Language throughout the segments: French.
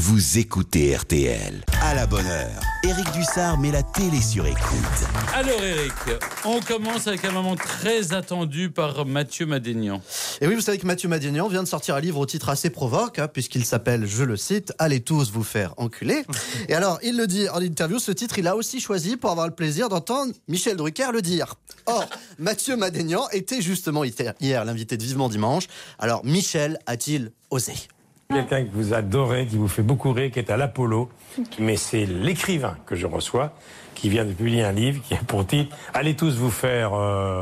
vous écoutez RTL. À la bonne heure, Éric Dussard met la télé sur écoute. Alors Éric, on commence avec un moment très attendu par Mathieu Madénian. Et oui, vous savez que Mathieu Madénian vient de sortir un livre au titre assez provoque, puisqu'il s'appelle, je le cite, « Allez tous vous faire enculer ». Et alors, il le dit en interview, ce titre, il a aussi choisi pour avoir le plaisir d'entendre Michel Drucker le dire. Or, Mathieu Madénian était justement hier l'invité de Vivement Dimanche. Alors, Michel a-t-il osé ? Quelqu'un que vous adorez, qui vous fait beaucoup rire, qui est à l'Apollo, mais c'est l'écrivain que je reçois, qui vient de publier un livre qui a pour titre « Allez tous vous faire voir ».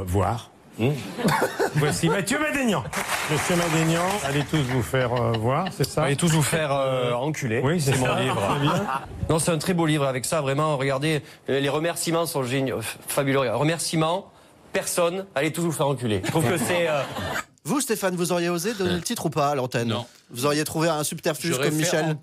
Voici Mathieu Madénian. Monsieur Madénian, allez tous vous faire voir, c'est ça? Allez tous vous faire enculer. Oui, c'est mon ça. livre. Très bien. Non, c'est un très beau livre avec ça, vraiment. Regardez, les remerciements sont géniaux, fabuleux. Remerciements, personne, allez tous vous faire enculer. Je trouve que c'est... Vous, Stéphane, vous auriez osé donner le titre ou pas à l'antenne? Non. Vous auriez trouvé un subterfuge J'aurais comme fait Michel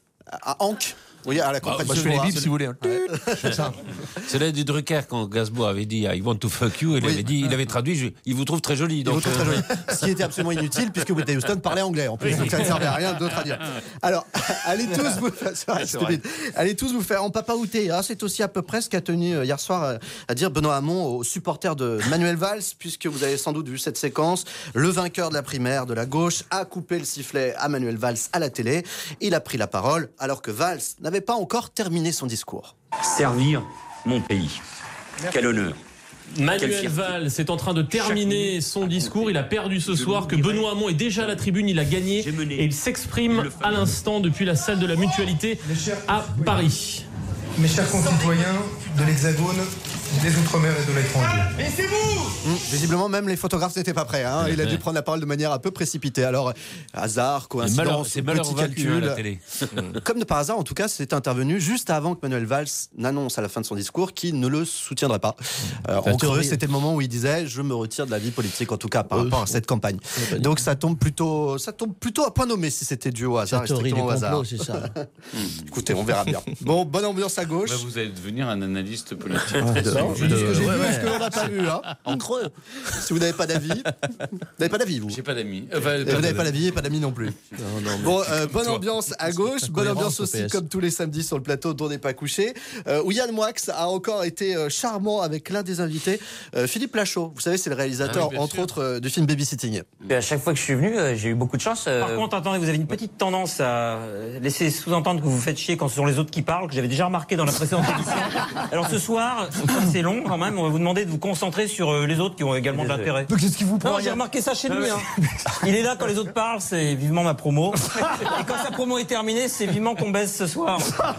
à Hank? Oui, à la campagne. Moi, je fais les bips si vous voulez. Ouais. C'est là du Drucker quand Gainsbourg avait dit I want to fuck you. Il avait traduit il vous trouve très joli. Il vous trouve très joli. Ce qui était absolument inutile puisque Whitney Houston parlait anglais en plus, donc ça ne servait à rien d'autre à dire. Alors, allez tous vous faire, allez tous vous faire en papaouté. C'est aussi à peu près ce qu'a tenu hier soir à dire Benoît Hamon aux supporters de Manuel Valls, puisque vous avez sans doute vu cette séquence. Le vainqueur de la primaire de la gauche a coupé le sifflet à Manuel Valls à la télé. Il a pris la parole alors que Valls n'avait pas encore terminé son discours. Servir mon pays. Quel honneur. Manuel Valls est en train de terminer son discours. Il a perdu ce soir, que Benoît Hamon est déjà à la tribune. Il a gagné et il s'exprime à l'instant depuis la salle de la Mutualité à Paris. Mes chers concitoyens de l'Hexagone, des Outre-mer et de l'étranger. Mais c'est vous Visiblement, même les photographes n'étaient pas prêts. Il a dû prendre la parole de manière un peu précipitée. Alors, hasard, coïncidence, c'est petit calcul. à la télé. Comme de par hasard, en tout cas, c'est intervenu juste avant que Manuel Valls n'annonce à la fin de son discours qu'il ne le soutiendrait pas. En creux, c'était le moment où il disait « Je me retire de la vie politique, en tout cas, par rapport à cette campagne ». Donc ça tombe plutôt à point nommé si c'était dû au hasard. La théorie du complot, c'est ça. Écoutez, on verra bien. Bon, bonne ambiance à gauche. Vous allez devenir un analyste politique. Je dis ce que j'ai vu et ce que l'on n'a pas vu. En creux. Si vous n'avez pas d'avis, vous n'avez pas d'avis, vous. J'ai pas d'amis. Vous n'avez pas d'avis et pas d'amis non plus. Bon, bonne ambiance à gauche, bonne ambiance aussi comme tous les samedis sur le plateau dont on n'est pas couché. Où Yann Moix a encore été charmant avec l'un des invités, Philippe Lachaud. Vous savez, c'est le réalisateur, entre autres, du film Babysitting. Et à chaque fois que je suis venu, j'ai eu beaucoup de chance. Par contre, attendez, vous avez une petite tendance à laisser sous-entendre que vous vous faites chier quand ce sont les autres qui parlent, que j'avais déjà remarqué dans la précédente émission. Alors ce soir, comme c'est long quand même, on va vous demander de vous concentrer sur les autres qui ont également de l'intérêt. Mais qu'est-ce qui vous prend? Non, j'ai remarqué ça chez lui. Il est là quand les autres parlent, c'est vivement ma promo. Et quand sa promo est terminée, c'est vivement qu'on baisse ce soir.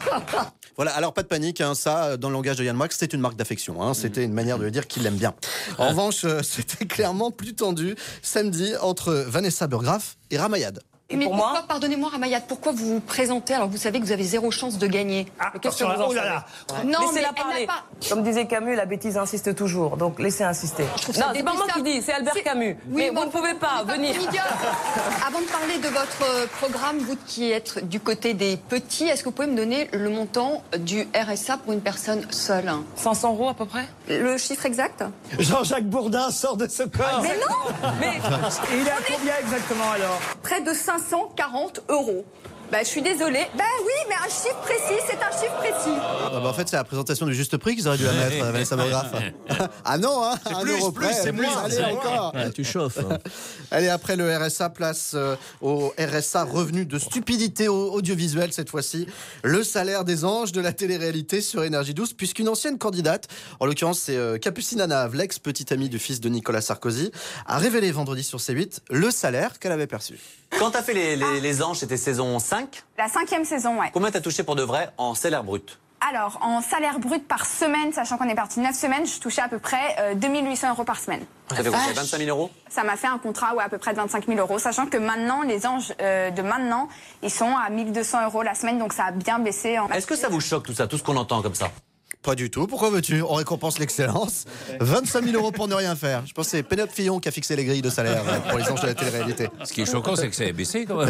Voilà, alors pas de panique, ça, dans le langage de Yann Moix, c'est une marque d'affection. C'était une manière de dire qu'il l'aime bien. En revanche, c'était clairement plus tendu samedi entre Vanessa Burgraff et Ramayad. Mais pourquoi, pardonnez-moi Ramayad, pourquoi vous vous présentez alors que vous savez que vous avez zéro chance de gagner? Oh là là. Non, laissez-la mais elle parler. n'a pas... Comme disait Camus, la bêtise insiste toujours, donc laissez insister. Non, c'est pas moi qui dis, c'est Albert Camus. Oui, mais vous ne pouvez pas venir. Avant de parler de votre programme, vous qui êtes du côté des petits, est-ce que vous pouvez me donner le montant du RSA pour une personne seule? 500 € à peu près. Le chiffre exact? Jean-Jacques Bourdin sort de ce corps. Mais non. Mais il est à combien exactement alors? Près de 540 €. Je suis désolée. Oui, mais un chiffre précis, c'est un chiffre précis. En fait, c'est la présentation du juste prix qu'ils auraient dû la mettre, Vanessa Burgraff. Ah non, c'est un plus, euro plus, près. c'est plus, Allez, c'est encore. Tu chauffes. Allez, après le RSA, place au RSA revenu de stupidité audiovisuelle cette fois-ci. Le salaire des anges de la télé-réalité sur Énergie 12, puisqu'une ancienne candidate, en l'occurrence c'est Capucine Anav, l'ex-petite amie du fils de Nicolas Sarkozy, a révélé vendredi sur C8 le salaire qu'elle avait perçu. Quand t'as fait les anges, c'était saison 5. La 5e saison, ouais. Combien t'as touché pour de vrai en salaire brut? Alors, en salaire brut par semaine, sachant qu'on est parti 9 semaines, je touchais à peu près 2 800 € par semaine. Ça fait combien? 25 000 €? Ça m'a fait un contrat à peu près de 25 000 €, sachant que maintenant, les anges de maintenant, ils sont à 1 200 € la semaine, donc ça a bien baissé. Est-ce que ça vous choque tout ça, tout ce qu'on entend comme ça? Pas du tout. Pourquoi veux-tu? On récompense l'excellence. 25 000 € pour ne rien faire. Je pense que c'est Pénélope Fillon qui a fixé les grilles de salaire pour les anges de la télé-réalité. Ce qui est choquant, c'est que ça a baissé quand même.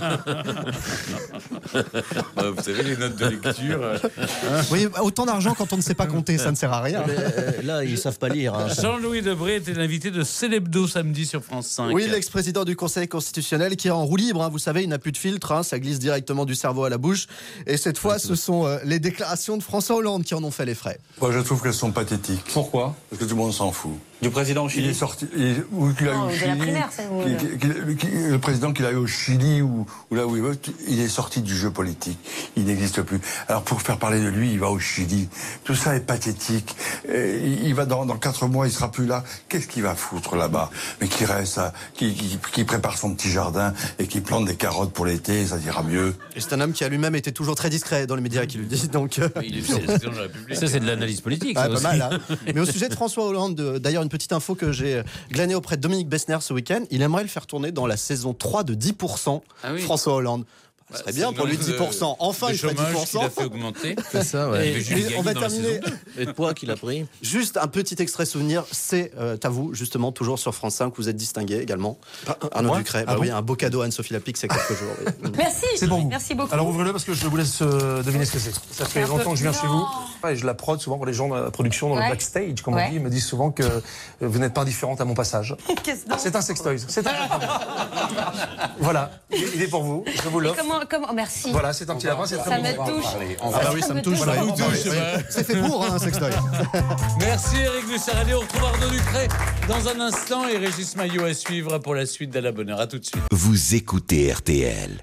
Vous savez, les notes de lecture. Oui, autant d'argent quand on ne sait pas compter, ça ne sert à rien. Là, ils savent pas lire. Hein. Jean-Louis Debré était l'invité de Célébdo samedi sur France 5. Oui, l'ex-président du Conseil constitutionnel qui est en roue libre. Hein. Vous savez, il n'a plus de filtre. Hein. Ça glisse directement du cerveau à la bouche. Et cette fois, ce sont les déclarations de François Hollande qui en ont fait les frais. Moi, je trouve qu'elles sont pathétiques. Pourquoi? Parce que tout le monde s'en fout. Du président au Chili. Il est sorti, ou qu'il a eu au Chili, le président qu'il a eu au Chili ou là où il veut, il est sorti du jeu politique. Il n'existe plus. Alors pour faire parler de lui, il va au Chili. Tout ça est pathétique. Il va dans 4 mois, il sera plus là. Qu'est-ce qu'il va foutre là-bas? Mais qui reste, qui prépare son petit jardin et qui plante des carottes pour l'été, ça ira mieux. Et c'est un homme qui a lui-même été toujours très discret dans les médias qui lui disent. Donc, ça, c'est de l'analyse politique. Ah, ça pas aussi. mal. Hein. Mais au sujet de François Hollande, d'ailleurs, une petite info que j'ai glanée auprès de Dominique Bessner ce week-end, il aimerait le faire tourner dans la saison 3 de 10%, François Hollande. Ce serait bien pour lui 10%. Enfin, il fait 10%. Il a fait augmenter. C'est ça, ouais. Et on va terminer. Et de poids qu'il a pris. Juste un petit extrait souvenir. C'est à vous, justement, toujours sur France 5. Vous êtes distingué également. Arnaud Ducret. Oui, un beau cadeau à Anne-Sophie Lapix, c'est quelques jours. Oui. Merci. C'est pour vous. Merci beaucoup. Alors ouvrez-le parce que je vous laisse deviner ce que c'est. Ça fait longtemps que je viens chez vous. Et je la prod souvent pour les gens de la production, dans le backstage, comme on dit. Ils me disent souvent que vous n'êtes pas indifférente à mon passage. C'est un sextoy. C'est un. Voilà. Il est pour vous. Je vous l'offre. Comment merci. Voilà, c'est un petit lapin. C'est Ça me touche. Ah bah oui, ça me touche. C'est fait pour, un sextoy. Merci Éric Dussart. Allez, on retrouve Arnaud Ducret dans un instant et Régis Maillot à suivre pour la suite d'À la bonne heure. À tout de suite. Vous écoutez RTL.